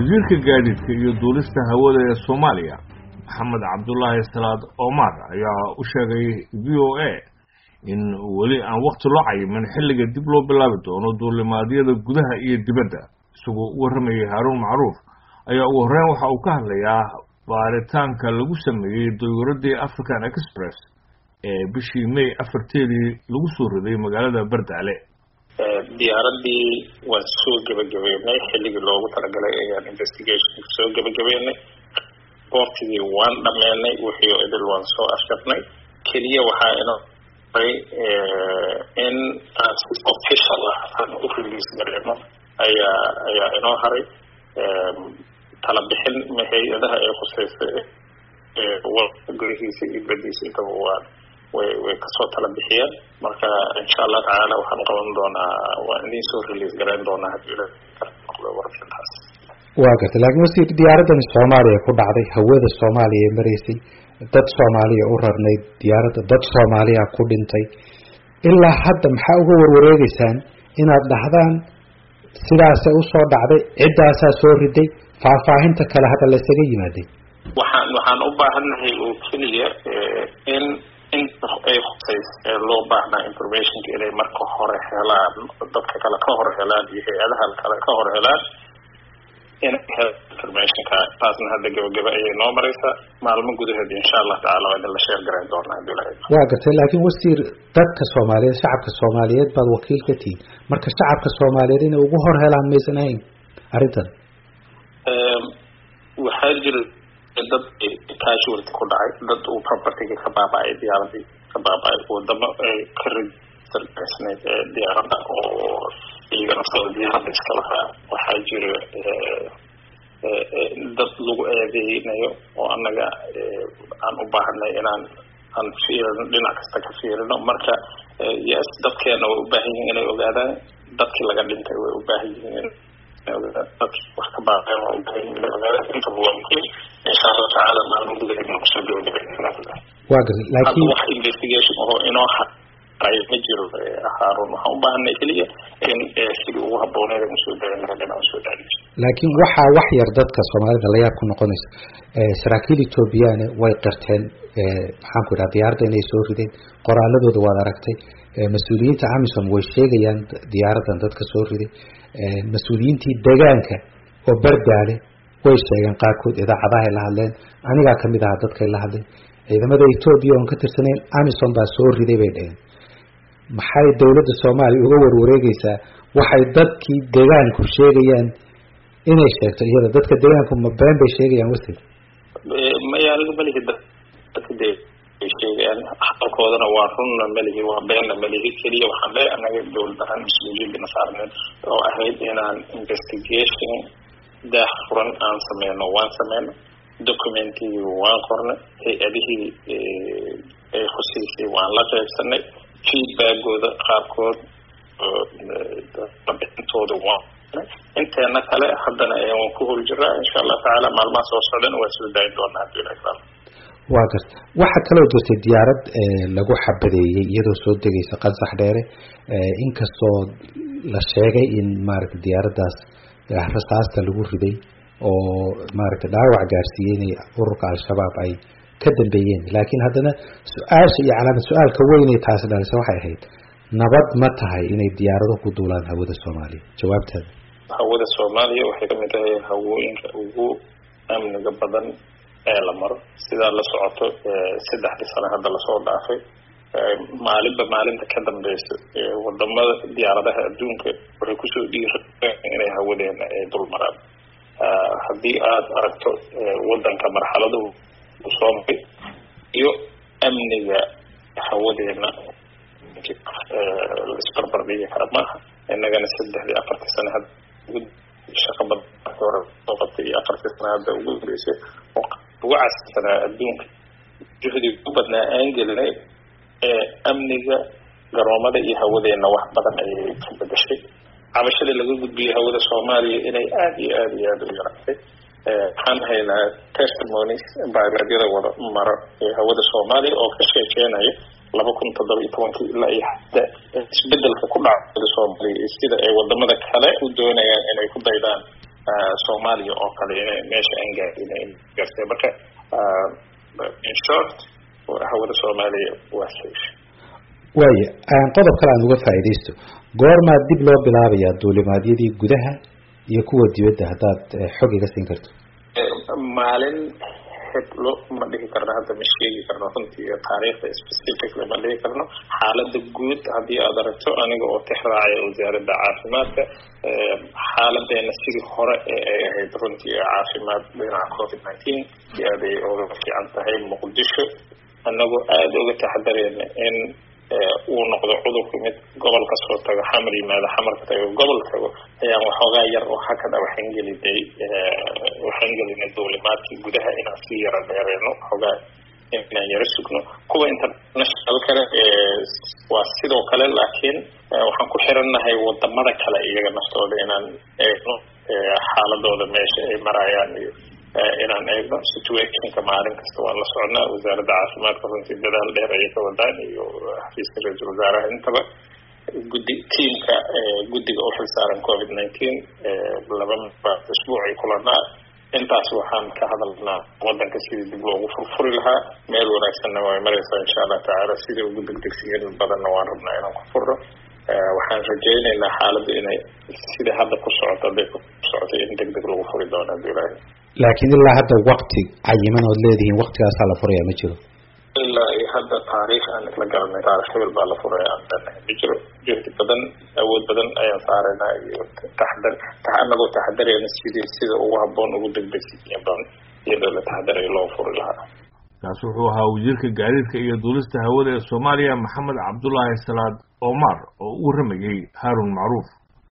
wasiirka gaadiidka iyo duulista hawada ee Soomaaliya Maxamed Cabdullaahi Salaad Omar ayaa u sheegay VOA in wali aan waqti loo cayimin xilliga dib loo bilaabi doono duulimaadyada gudaha iyo dibadda. Isagoo u warramayay Haruun Macruuf ayaa ugu horreyn waxa uu ka hadlayaa baaritaanka lagu sameeyay diyaaradii African Express ee bishii May 4-teedii lagu soo riday magaalada Bardaale. diyaaradii waa soo gabagabeynay xilligii loogu talagalay ayaan investigation soo gabagabeynay boortigii waan dhameynay wixii idil waan soo afsharnay kaliya waxaa inoo in official aan u release gareyno ayaa inoo haray tala bixin hay'adaha ay khuseysay gurihiisa iyo badiisa intaba way kasoo tala bixiyeen marka insha Allah taala waxaan qaban doonaa waa in soo release gareyn doonaa hadii la warfintaas waa gartay laakiin wasiir diyaaradan Soomaaliya ku dhacday hawada Soomaaliya mareysay dad Soomaaliya u rarnay diyaaradda dad Soomaaliya ku dhintay ilaa hadda maxaa uga warwareegaysaan inaad dhahdaan sidaas u soo dhacday cidaas soo riday faahfaahinta kale hadda la isaga yimaaday waxaan u baahanahay oo kaliya in ay khusayso loo baahnaa information inay marka hore helaan dadka kale ka hor helaan iyo hay'adaha kale ka hor helaan in information ka taasna hadda gabagaba ay noo maraysa maalmo gudaheed insha Allah taala waa la share gareyn doonaa bilaa waa gartay laakiin wasiir dadka Soomaaliyeed shacabka Soomaaliyeed baad wakiil ka tihiin marka shacabka Soomaaliyeed inay ugu hor helaan maysan ahayn arrintan waxaa jira dad casualty ku dhacay dad uu property ka baaba'ay diyaaradii ka baaba'ay wadamo ay ka registersanayd diyaaradda oo iyagana soo diyaaradda iska lahaa waxaa jira dad lagu eedeynayo oo annaga aan u baahanay inaan fiirino dhinac kasta ka fiirino marka yes dadkeena way u baahan yihiin inay ogaadaan dadkii laga dhintay way u baahan yihiin wax ka baaqeen oo inta waa muhiim insha Allah taala maalmo gudaheed ma kusoo gabagabeynaa waa gartay laakiin wax investigation oo inoo ay ma jiro Haruun waxaan u baahanay kaliya in sidii ugu habbooneed aan soo daayo laakiin waxaa wax yar dadka Soomaalida la yaab ku noqonaysa saraakiil Ethiopian way qirteen maxaan ku yiraahdaa diyaaradda inay soo rideen qoraaladooda waad aragtay mas'uuliyiinta AMISOM way sheegayaan diyaaraddan dadka soo riday mas'uuliyiintii deegaanka oo Bardaale way sheegeen qaarkood idaacadaha la hadleen aniga kamid ah dadka la hadlay ciidamada Ethiopia oo ka tirsaneen AMISOM baa soo riday bay dhaheen maxay dawladda Soomaaliya uga warwareegaysaa waxay dadkii deegaanku sheegayaan inay sheegto iyada dadka deegaanku ma been bay sheegayaan wasiir ma yaalo malihi dadka sheegayaan halkoodana waa runna malihi waa beenna malihi kaliya waxaan leeyahay anaga dawladda mas'uuliyadda saarnay oo ahayd inaan investigation daahfuran aan sameyno waan sameyno documentii waan qornay hay'adihii ay khuseysay waan la qaybsanay feedbackooda qaarkood bixintooda waan inteena kale haddana ayaan ku hor jiraa insha Allah taala maalmaha soo socdana waa soo daayin doonaa hadii la ilaalo waa gartay waxa kale oo jirtay diyaarad lagu xabadeeyay iyadoo soo degaysa Qansax Dheere inkastoo la sheegay in maaragtay diyaaraddaas rasaasta lagu riday oo maaragtay dhaawac gaarsiiyay ururka Al-Shabaab ay ka dambeeyeen laakiin haddana su'aasha iyo calaamad su'aalka weyn ee taas dhalisay waxay ahayd nabad ma tahay inay diyaarado ku duulaan hawada Soomaaliya jawaabtaada hawada Soomaaliya waxay kamid tahay hawooyinka ugu amniga badan ee la maro sida la socoto 3 sano hadda la soo dhaafay maalinta ka dambaysa wadamada diyaaradaha adduunka waxay ku soo dhiireen inay hawadeena ay dul maraan haddii aad aragto wadanka marxaladuhu soo maray iyo amniga hawadeena isbarbardhigi kara maaha innagana 3-4 sano hadda shaqo badan hore soo qabtay iyo 4 sano hadda ugu horeysay ugu casrisanaa adduunka juhdi ugu badnaa aan gelinay amniga garoomada iyo hawadeena wax badan ayay ka bedeshay cabashada laga gudbiyay hawada Soomaaliya inay aad iyo aad u yaraatay waxaan haynaa testimonies baarlamaanada wada mara ee hawada Soomaaliya oo ka sheekeynaya 2017 ilaa iyo hadda isbedelka ku dhacay Soomaaliya sida ay wadamada kale u doonayaan inay ku daydaan Soomaaliya oo kale inay meesha aan gaarsiinay gaartay marka in short hawada Soomaaliya waa safe waaye qodob kale aan uga faa'iideysto goorma dib loo bilaabayaa duulimaadyadii gudaha iyo kuwa dibadda haddaad xog iga siin karto maalin heblo ma dhihi karno hadda ma sheegi karno runtii taariikhda specifically ma dhihi karno xaaladda guud haddii aad aragto aniga oo tixraacaya wasaaradda caafimaadka xaaladeena sidii hore ee ay ahayd runtii caafimaad dhinaca COVID-19 aad ay uga fiican tahay Muqdisho anagoo aad uga taxadarayna in uu noqdo cudurku mid gobolka soo tago xamar yimaado xamarka tago gobol tago ayaan waxoogaa yar oo hakada waxaan gelinay duulimaadkii gudaha inaan sii yara dheereyno waxoogaa inaan yara sugno kuwa international kale waa sidoo kale laakiin waxaan ku xirannahay wadamada kale iyaga naftooda inaan eegno xaaladooda meesha ay marayaan iyo inaan eegno situationka maalin kasta waan la socnaa wasaaradda caafimaadka runtii dadaal dheer ayay ka wadaan iyo xafiiska ra-iisul wasaaraha intaba guddiga u xilsaaran COVID-19 laba usbuuc ay kulanaa intaas waxaan ka hadalnaa wadanka sidii dib loogu furfuri lahaa meel wanaagsanna way maraysaa insha Allah tacaala sida ugu degdegsiin badanna waan rabnaa inaan ku furno waxaan rajaynaynaa xaaladda inay sida hadda ku socoto in degdeg lagu furi doono haddii ilaahay laakiin ilaa hadda waqti cayiman ood leedihiin waqtigaasaa la furaya ma jiro ilaa hadda taariikh aan isla garanay taariikh hebel baa la furaya aan leenahay ma jiro juhdi badan awood badan ayaan saaraynaa iyo anagoo taxadarayna sida ugu habboon ugu degdegsiin badan iyadoo la taxadarayo loo furi lahaa kaas wuxuu ahaa wasiirka gaadiidka iyo duulista hawada ee Soomaaliya Maxamed Cabdullaahi Salaad Omar oo u waramayay Harun Macruuf